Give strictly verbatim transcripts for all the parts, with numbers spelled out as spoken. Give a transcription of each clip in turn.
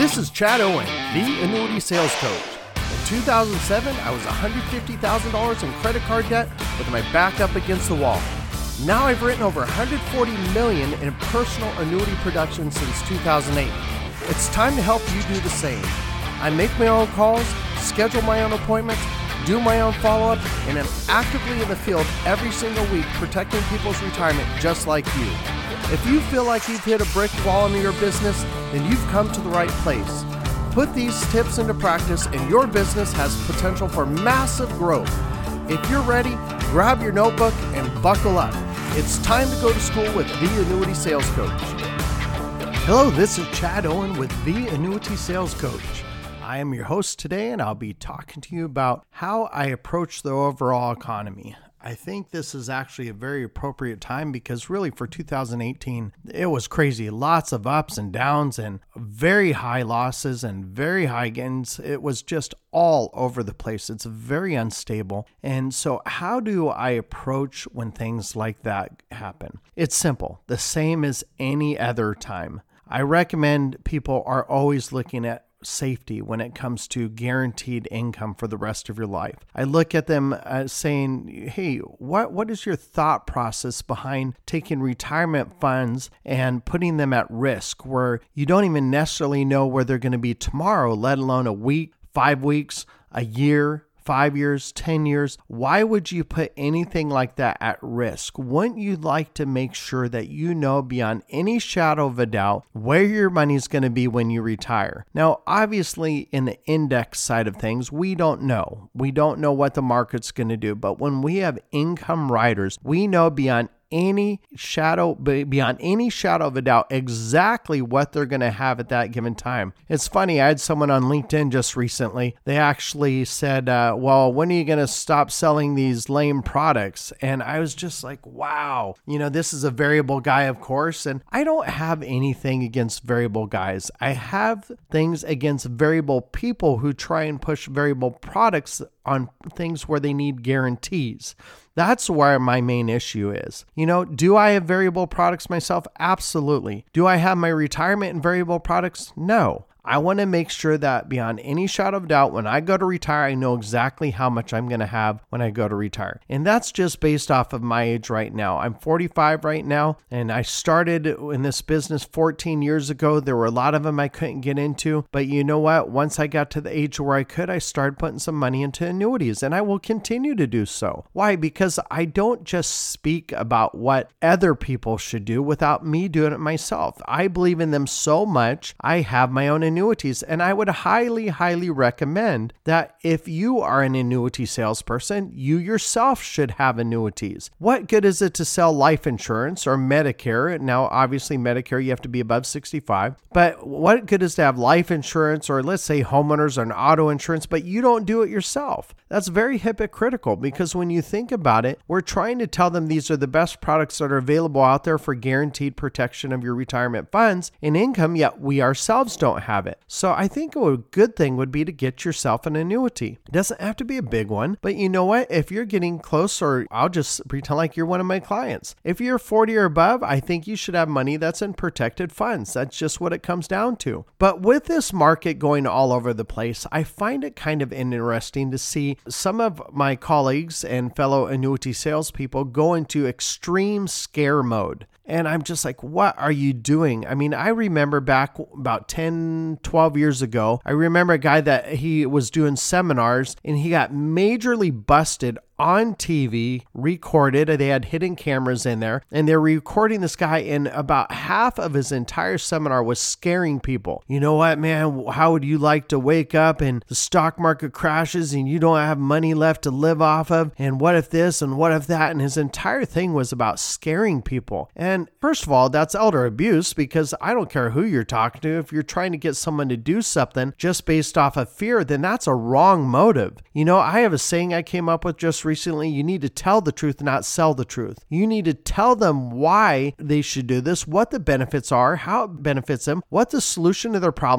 This is Chad Owen, the Annuity Sales Coach. In two thousand seven, I was one hundred fifty thousand dollars in credit card debt with my back up against the wall. Now I've written over one hundred forty million dollars in personal annuity production since two thousand eight. It's time to help you do the same. I make my own calls, schedule my own appointments, do my own follow-up, and I'm actively in the field every single week protecting people's retirement just like you. If you feel like you've hit a brick wall in your business, then you've come to the right place. Put these tips into practice and your business has potential for massive growth. If you're ready, grab your notebook and buckle up. It's time to go to school with the Annuity Sales Coach. Hello, this is Chad Owen with the Annuity Sales Coach. I am your host today, and I'll be talking to you about how I approach the overall economy. I think this is actually a very appropriate time because really for two thousand eighteen, it was crazy. Lots of ups and downs and very high losses and very high gains. It was just all over the place. It's very unstable. And so how do I approach when things like that happen? It's simple, the same as any other time. I recommend people are always looking at safety when it comes to guaranteed income for the rest of your life. I look at them uh, saying, hey, what what is your thought process behind taking retirement funds and putting them at risk where you don't even necessarily know where they're going to be tomorrow, let alone a week, five weeks, a year, five years, ten years? Why would you put anything like that at risk? Wouldn't you like to make sure that you know beyond any shadow of a doubt where your money is going to be when you retire? Now, obviously, in the index side of things, we don't know. We don't know what the market's going to do. But when we have income riders, we know beyond any shadow, beyond any shadow of a doubt, exactly what they're going to have at that given time. It's funny, I had someone on LinkedIn just recently. They actually said, uh, well, when are you going to stop selling these lame products? And I was just like, wow, you know, this is a variable guy, of course. And I don't have anything against variable guys. I have things against variable people who try and push variable products on things where they need guarantees. That's where my main issue is. You know, do I have variable products myself? Absolutely. Do I have my retirement in variable products? No. I want to make sure that beyond any shadow of doubt, when I go to retire, I know exactly how much I'm going to have when I go to retire. And that's just based off of my age right now. I'm forty-five right now, and I started in this business fourteen years ago. There were a lot of them I couldn't get into, but you know what? Once I got to the age where I could, I started putting some money into annuities, and I will continue to do so. Why? Because I don't just speak about what other people should do without me doing it myself. I believe in them so much, I have my own annuities. And I would highly, highly recommend that if you are an annuity salesperson, you yourself should have annuities. What good is it to sell life insurance or Medicare? Now, obviously Medicare, you have to be above sixty-five, but what good is to have life insurance or let's say homeowners or an auto insurance, but you don't do it yourself? That's very hypocritical because when you think about it, we're trying to tell them these are the best products that are available out there for guaranteed protection of your retirement funds and income, yet we ourselves don't have it. So I think a good thing would be to get yourself an annuity. It doesn't have to be a big one, but you know what? If you're getting close, or I'll just pretend like you're one of my clients. If you're forty or above, I think you should have money that's in protected funds. That's just what it comes down to. But with this market going all over the place, I find it kind of interesting to see some of my colleagues and fellow annuity salespeople go into extreme scare mode. And I'm just like, what are you doing? I mean, I remember back about ten, twelve years ago, I remember a guy that he was doing seminars and he got majorly busted on T V, recorded. They had hidden cameras in there, and they're recording this guy, and about half of his entire seminar was scaring people. You know what, man? How would you like to wake up and the stock market crashes and you don't have money left to live off of? And what if this and what if that? And his entire thing was about scaring people. And first of all, that's elder abuse because I don't care who you're talking to. If you're trying to get someone to do something just based off of fear, then that's a wrong motive. You know, I have a saying I came up with just recently, you need to tell the truth, not sell the truth. You need to tell them why they should do this, what the benefits are, how it benefits them, what the solution to their problem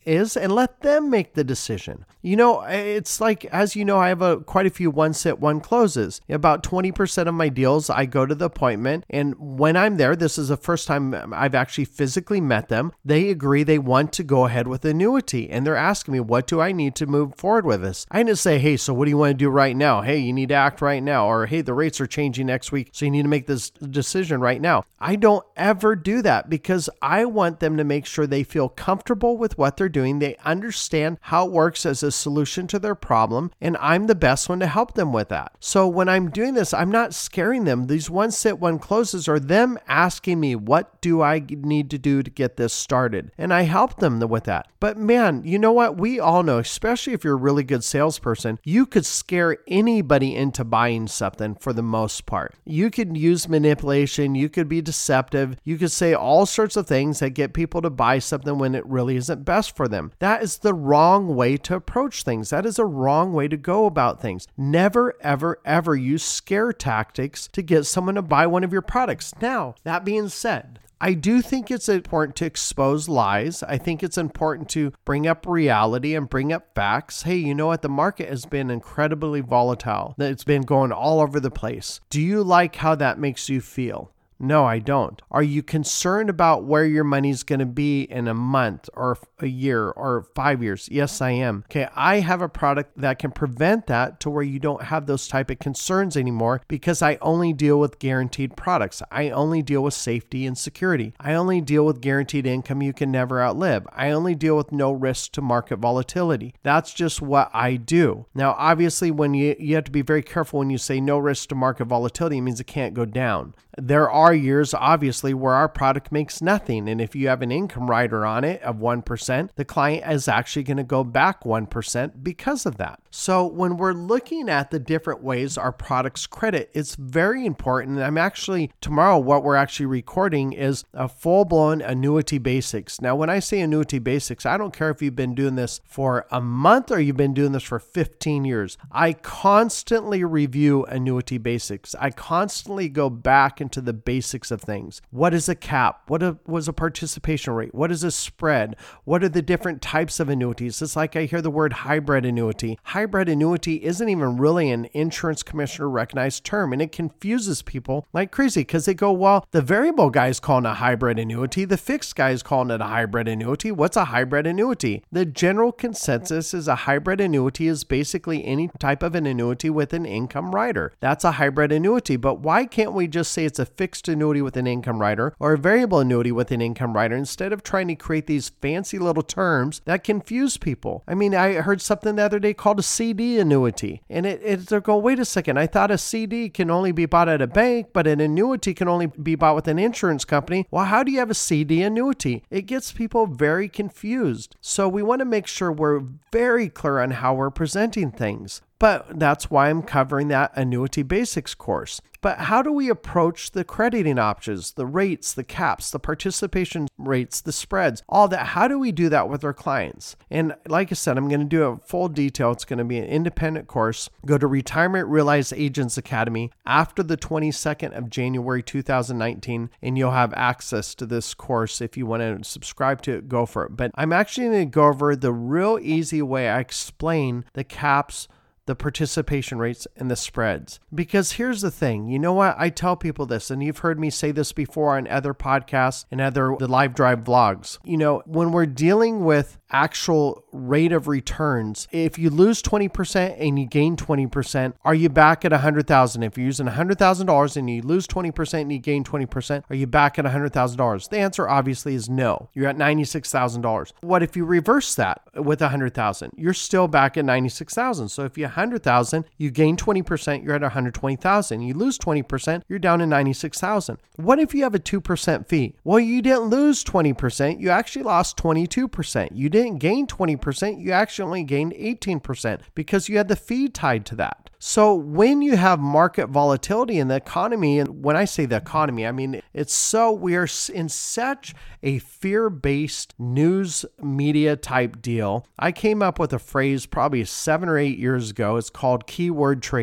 is and let them make the decision. You know, it's like, as you know, I have a, quite a few one sit, one closes. About twenty percent of my deals, I go to the appointment, and when I'm there, this is the first time I've actually physically met them, they agree they want to go ahead with annuity, and they're asking me, what do I need to move forward with this? I didn't say, hey, so what do you want to do right now? Hey, you need to act right now. Or, hey, the rates are changing next week, so you need to make this decision right now. I don't ever do that because I want them to make sure they feel comfortable with what they're doing. They understand how it works as a solution to their problem, and I'm the best one to help them with that. So when I'm doing this, I'm not scaring them. These one sit, one closes are them asking me, what do I need to do to get this started? And I help them with that. But man, you know what? We all know, especially if you're a really good salesperson, you could scare anybody into buying something for the most part. You could use manipulation. You could be deceptive. You could say all sorts of things that get people to buy something when it really isn't best for them. That is the wrong way to approach things. That is a wrong way to go about things. Never, ever, ever use scare tactics to get someone to buy one of your products. Now, that being said, I do think it's important to expose lies. I think it's important to bring up reality and bring up facts. Hey, you know what? The market has been incredibly volatile. It's been going all over the place. Do you like how that makes you feel? No, I don't. Are you concerned about where your money's going to be in a month or a year or five years? Yes, I am. Okay, I have a product that can prevent that to where you don't have those type of concerns anymore because I only deal with guaranteed products. I only deal with safety and security. I only deal with guaranteed income you can never outlive. I only deal with no risk to market volatility. That's just what I do. Now, obviously, when you, you have to be very careful when you say no risk to market volatility, it means it can't go down. There are years, obviously, where our product makes nothing. And if you have an income rider on it of one percent, the client is actually going to go back one percent because of that. So when we're looking at the different ways our products credit, it's very important. And I'm actually, tomorrow, what we're actually recording is a full-blown annuity basics. Now, when I say annuity basics, I don't care if you've been doing this for a month or you've been doing this for fifteen years. I constantly review annuity basics. I constantly go back into the basics of things. What is a cap? What a, was a participation rate? What is a spread? What are the different types of annuities? It's like I hear the word hybrid annuity. Hybrid annuity isn't even really an insurance commissioner recognized term, and it confuses people like crazy because they go, well, the variable guy is calling it a hybrid annuity. The fixed guy is calling it a hybrid annuity. What's a hybrid annuity? The general consensus is a hybrid annuity is basically any type of an annuity with an income rider. That's a hybrid annuity. But why can't we just say it's a fixed annuity with an income rider or a variable annuity with an income rider instead of trying to create these fancy little terms that confuse people? I mean, I heard something the other day called a C D annuity, and it, it they're going, wait a second, I thought a C D can only be bought at a bank, but an annuity can only be bought with an insurance company. Well, how do you have a C D annuity? It gets people very confused. So we want to make sure we're very clear on how we're presenting things. But that's why I'm covering that annuity basics course. But how do we approach the crediting options, the rates, the caps, the participation rates, the spreads, all that? How do we do that with our clients? And like I said, I'm going to do a full detail. It's going to be an independent course. Go to Retirement Realized Agents Academy after the twenty-second of January two thousand nineteen, and you'll have access to this course. If you want to subscribe to it, go for it. But I'm actually going to go over the real easy way I explain the caps, the participation rates, and the spreads. Because here's the thing, you know what? I tell people this, and you've heard me say this before on other podcasts and other the Live Drive vlogs. You know, when we're dealing with actual rate of returns, if you lose twenty percent and you gain twenty percent, are you back at one hundred thousand dollars? If you're using one hundred thousand dollars and you lose twenty percent and you gain twenty percent, are you back at one hundred thousand dollars? The answer obviously is no. You're at ninety-six thousand dollars. What if you reverse that with one hundred thousand dollars? You're still back at ninety-six thousand dollars. So if you one hundred thousand dollars, you gain twenty percent, you're at one hundred twenty thousand dollars. You lose twenty percent, you're down to ninety-six thousand dollars. What if you have a two percent fee? Well, you didn't lose twenty percent, you actually lost twenty-two percent. You didn't gain twenty percent, you actually only gained eighteen percent because you had the fee tied to that. So when you have market volatility in the economy, and when I say the economy, I mean, it's so, we are in such a fear-based news media type deal. I came up with a phrase probably seven or eight years ago. It's called keyword trading.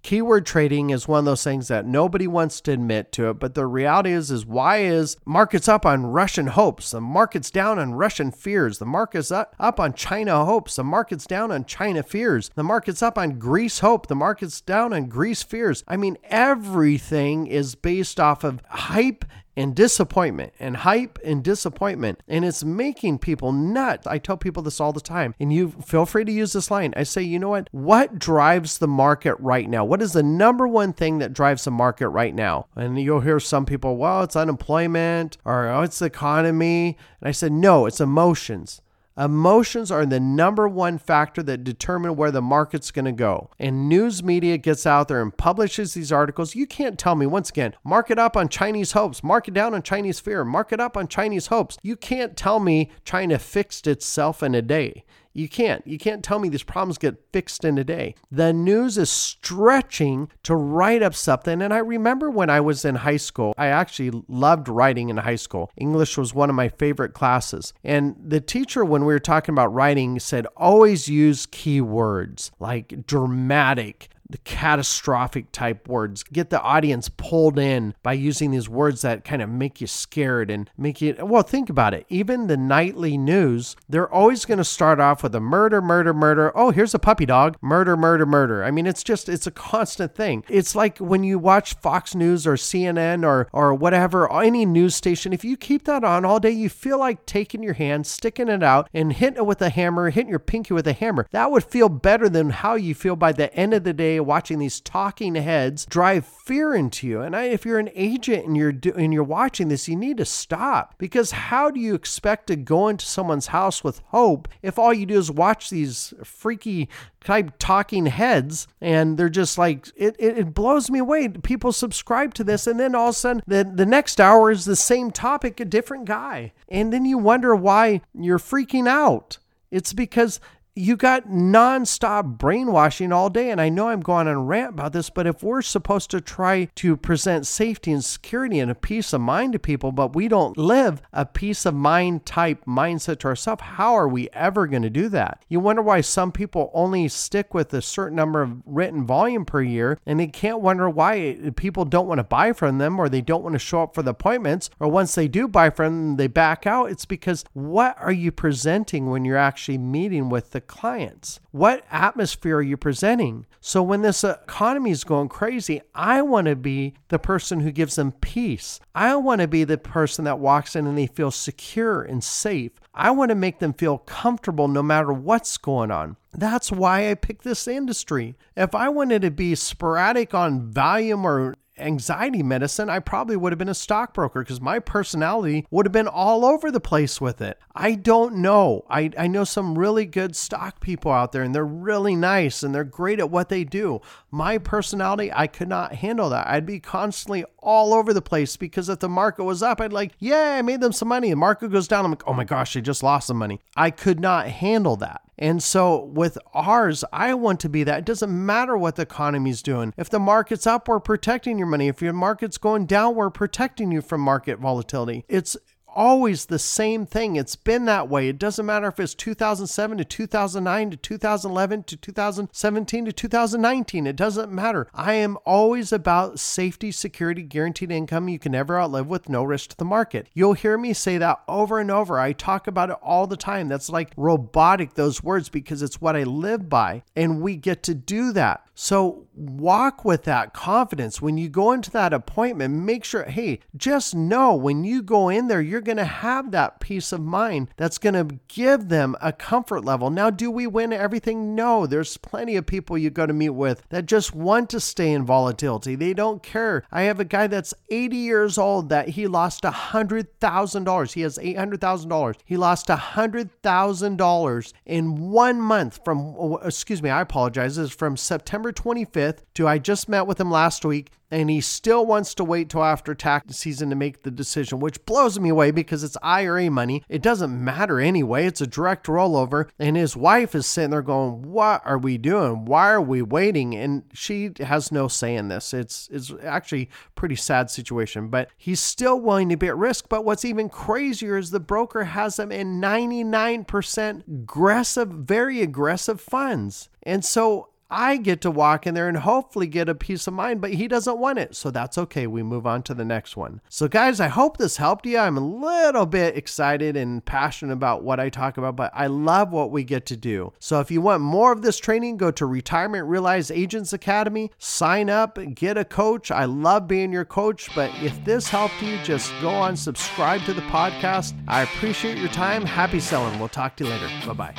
Keyword trading is one of those things that nobody wants to admit to it, but the reality is, is why is markets up on Russian hopes? The market's down on Russian fears. The market's up, up on China hopes. The market's down on China fears. The market's up on Greece hope. The market's down on Greece fears. I mean, everything is based off of hype and disappointment and hype and disappointment. And it's making people nuts. I tell people this all the time, and you feel free to use this line. I say, you know what? What drives the market right now? What is the number one thing that drives the market right now? And you'll hear some people, well, it's unemployment, or oh, it's the economy. And I said, no, it's emotions. Emotions are the number one factor that determine where the market's going to go. And news media gets out there and publishes these articles. You can't tell me, once again, market up on Chinese hopes, market down on Chinese fear, market up on Chinese hopes. You can't tell me China fixed itself in a day. You can't. You can't tell me these problems get fixed in a day. The news is stretching to write up something. And I remember when I was in high school, I actually loved writing in high school. English was one of my favorite classes. And the teacher, when we were talking about writing, said, always use keywords like dramatic, the catastrophic type words. Get the audience pulled in by using these words that kind of make you scared and make you, well, think about it. Even the nightly news, they're always going to start off with a murder, murder, murder. Oh, here's a puppy dog. Murder, murder, murder. I mean, it's just, it's a constant thing. It's like when you watch Fox News or C N N or, or whatever, any news station, if you keep that on all day, you feel like taking your hand, sticking it out and hitting it with a hammer, hitting your pinky with a hammer. That would feel better than how you feel by the end of the day watching these talking heads drive fear into you. And I, if you're an agent and you're do, and you're watching this, you need to stop, because how do you expect to go into someone's house with hope if all you do is watch these freaky type talking heads and they're just like, it, it, it blows me away. People subscribe to this and then all of a sudden the, the next hour is the same topic, a different guy. And then you wonder why you're freaking out. It's because you got nonstop brainwashing all day. And I know I'm going on a rant about this, but if we're supposed to try to present safety and security and a peace of mind to people, but we don't live a peace of mind type mindset to ourselves, how are we ever going to do that? You wonder why some people only stick with a certain number of written volume per year, and they can't wonder why people don't want to buy from them, or they don't want to show up for the appointments, or once they do buy from them, they back out. It's because what are you presenting when you're actually meeting with the clients? What atmosphere are you presenting? So when this economy is going crazy, I want to be the person who gives them peace. I want to be the person that walks in and they feel secure and safe. I want to make them feel comfortable no matter what's going on. That's why I picked this industry. If I wanted to be sporadic on volume or anxiety medicine, I probably would have been a stockbroker, because my personality would have been all over the place with it. I don't know. I, I know some really good stock people out there, and they're really nice and they're great at what they do. My personality, I could not handle that. I'd be constantly all over the place, because if the market was up, I'd like, yeah, I made them some money. The market goes down, I'm like, oh my gosh, they just lost some money. I could not handle that. And so with ours, I want to be that. It doesn't matter what the economy's doing. If the market's up, we're protecting your money. If your market's going down, we're protecting you from market volatility. It's always the same thing. It's been that way. It doesn't matter if it's two thousand seven to two thousand nine to two thousand eleven to two thousand seventeen to two thousand nineteen. It doesn't matter. I am always about safety, security, guaranteed income you can never outlive with no risk to the market. You'll hear me say that over and over. I talk about it all the time. That's like robotic, those words, because it's what I live by, and we get to do that. So walk with that confidence. When you go into that appointment, make sure, hey, just know when you go in there, you're going to have that peace of mind that's going to give them a comfort level. Now, do we win everything? No, there's plenty of people you go to meet with that just want to stay in volatility. They don't care. I have a guy that's eighty years old that he lost one hundred thousand dollars. He has eight hundred thousand dollars. He lost one hundred thousand dollars in one month from, excuse me, I apologize, this is from September twenty-fifth to, I just met with him last week, and he still wants to wait till after tax season to make the decision, which blows me away because it's I R A money. It doesn't matter anyway. It's a direct rollover. And his wife is sitting there going, what are we doing? Why are we waiting? And she has no say in this. It's, it's actually a pretty sad situation, but he's still willing to be at risk. But what's even crazier is the broker has him in ninety-nine percent aggressive, very aggressive funds. And so I get to walk in there and hopefully get a peace of mind, but he doesn't want it. So that's okay. We move on to the next one. So guys, I hope this helped you. I'm a little bit excited and passionate about what I talk about, but I love what we get to do. So if you want more of this training, go to Retirement Realize Agents Academy, sign up, get a coach. I love being your coach, but if this helped you, just go on, subscribe to the podcast. I appreciate your time. Happy selling. We'll talk to you later. Bye-bye.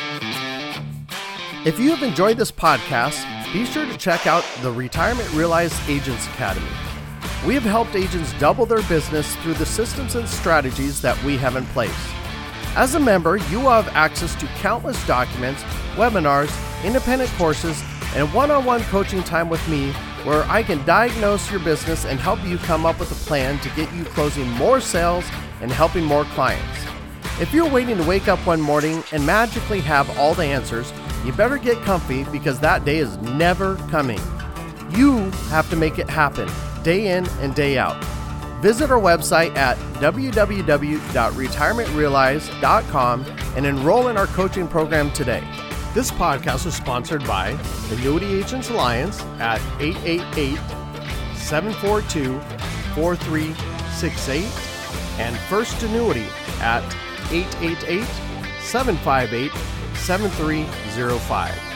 If you have enjoyed this podcast, be sure to check out the Retirement Realize Agents Academy. We have helped agents double their business through the systems and strategies that we have in place. As a member, you will have access to countless documents, webinars, independent courses, and one-on-one coaching time with me where I can diagnose your business and help you come up with a plan to get you closing more sales and helping more clients. If you're waiting to wake up one morning and magically have all the answers, you better get comfy because that day is never coming. You have to make it happen day in and day out. Visit our website at w w w dot retirement realize dot com and enroll in our coaching program today. This podcast is sponsored by Annuity Agents Alliance at eight eight eight, seven four two, four three six eight and First Annuity at eight eight eight, seven five eight, seven three zero five.